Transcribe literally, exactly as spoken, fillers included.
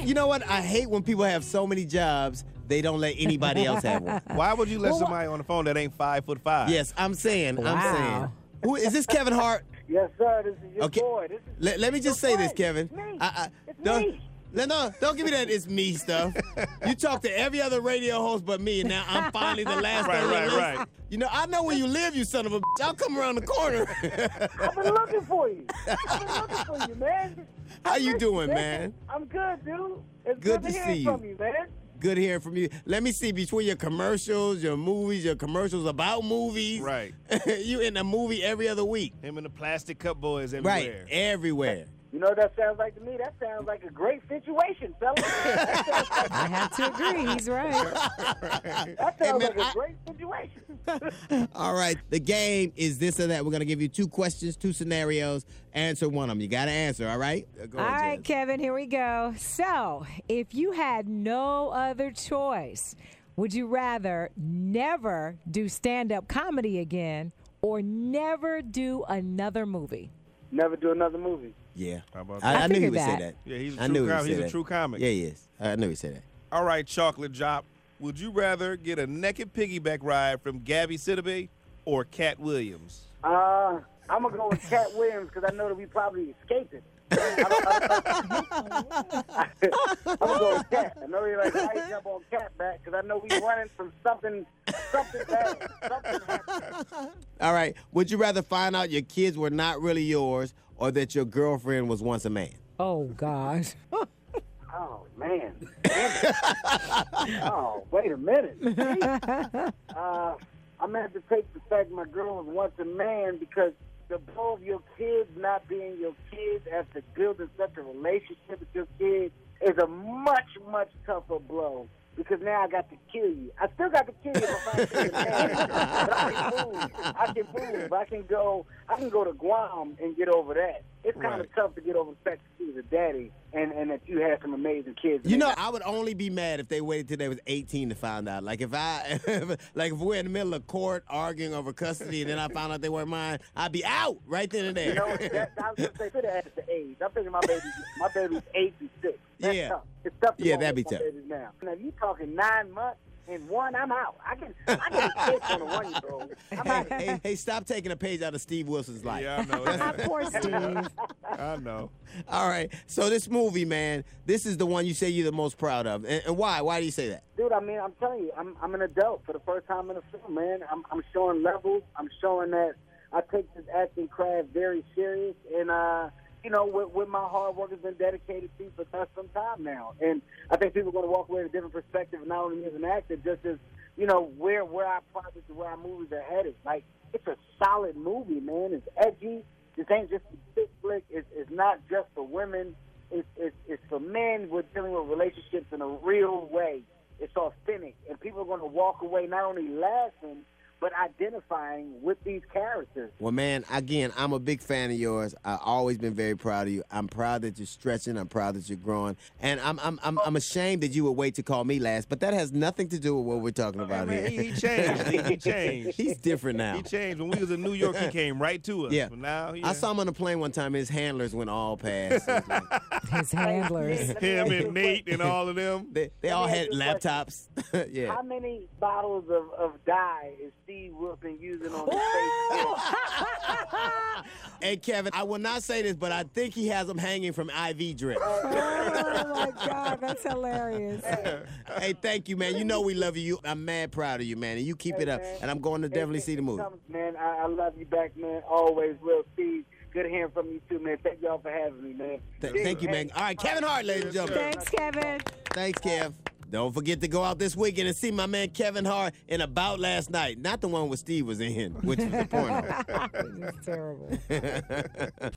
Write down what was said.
you know what? I hate when people have so many jobs, they don't let anybody else have one. Why would you let Well, somebody on the phone that ain't five foot five? Yes, I'm saying, Wow. I'm saying. Who is this Kevin Hart? Yes, sir. This is your Okay. boy. This is Let, let me just your say this, friend. Kevin. It's me. I, I, It's don't, me. No, no, don't give me that it's me stuff. You talk to every other radio host but me, and now I'm finally the last Right, on the right, list. right. You know, I know where you live, you son of a bitch. I'll come around the corner. I've been looking for you. I've been looking for you, man. How you Listen, doing, man? I'm good, dude. It's Good good, to to hear see you. from you, man. Good hearing from you. Let me see, between your commercials, your movies, your commercials about movies. Right. You in a movie every other week. Him and the Plastic Cup Boys Right, everywhere. everywhere. You know what that sounds like to me? That sounds like a great situation, fella. That sounds like, I have to agree. He's right. that Hey, sounds man, like a I- great situation. All right, the game is this or that. We're going to give you two questions, two scenarios. Answer one of them. You got to answer, all right? Go All ahead, right, Jazz. Kevin, here we go. So, if you had no other choice, would you rather never do stand-up comedy again or never do another movie? Never do another movie. Yeah. How about I, that? I, I knew he figured would say that. that. Yeah, he's a I true knew he com- would say he's a that. true comic. Yeah, he is. I knew he'd say that. All right, Chocolate Drop. Would you rather get a naked piggyback ride from Gabby Sidibe or Cat Williams? Uh, I'm going to go with Cat Williams because I know that we probably escaping. I'm going to go with Cat. I know you're like, why you jump on Cat back? Because I know we running from something, something bad. Something happened. All right. Would you rather find out your kids were not really yours or that your girlfriend was once a man? Oh, gosh. Oh, man. Damn it. Oh, wait a minute. Jeez. Uh, I'm going to have to take the fact my girl was once a man because the blow of your kids not being your kids after building such a relationship with your kids is a much, much tougher blow because now I got to kill you. I still got to kill you if I find you a man, but I can move. I can move. I can go, I can go to Guam and get over that. It's kind Right. of tough to get over the fact that she was a daddy and, and that you had some amazing kids. You know, I would only be mad if they waited till they was eighteen to find out. Like if I, like if we're in the middle of court arguing over custody and then I found out they weren't mine, I'd be out right then and there. You know, that, I was going to say, could have asked the age. I'm thinking my baby, my baby's eight and six. That's Yeah. tough. It's tough to Yeah, go that'd be with my tough. babies now. Now, if you talking nine months and one, I'm out. I can, I can kiss on a one-year-old. I'm Hey, out. hey, hey, stop taking a page out of Steve Wilson's life. Yeah, I know. That's- Poor Steve. I know. All right. So this movie, man, this is the one you say you're the most proud of. And, and why? Why do you say that? Dude, I mean, I'm telling you, I'm I'm an adult for the first time in a film, man. I'm I'm showing levels. I'm showing that I take this acting craft very serious, and uh, you know, with, with my hard work has been dedicated to for quite some time now. And I think people are going to walk away with a different perspective, not only as an actor, just as you know where where our projects and where our movies are headed. Like it's a solid movie, man. It's edgy. This ain't just a chick flick. It's, it's not just for women. It's, it's, it's for men. We're dealing with relationships in a real way. It's authentic. And people are going to walk away not only laughing, but identifying with these characters. Well, man, again, I'm a big fan of yours. I've always been very proud of you. I'm proud that you're stretching. I'm proud that you're growing. And I'm I'm I'm, I'm ashamed that you would wait to call me last, but that has nothing to do with what we're talking about Man, here. he, he changed. He, he changed. He's different now. He changed. When we was in New York, he came right to us. Yeah. But now, he, I saw him on the plane one time. His handlers went all past. It was like- His handlers. Let me him ask you and a Nate question. and all of them. they they Let all me had ask you a laptops. yeah. How many bottles of, of dye is Steve Wilson using on his face? Hey, Kevin, I will not say this, but I think he has them hanging from I V drip. Oh, my God. That's hilarious. Hey, thank you, man. You know we love you. I'm mad proud of you, man. And you keep it up. man. And I'm going to definitely see the movie. Man, I, I love you back, man. Always will, Steve. Good hearing from you, too, man. Thank y'all for having me, man. Th- thank you, man. All right, Kevin Hart, ladies and gentlemen. Thanks, Kevin. Thanks, Kev. Don't forget to go out this weekend and see my man Kevin Hart in About Last Night. Not the one where Steve was in, which was the porno. It's terrible.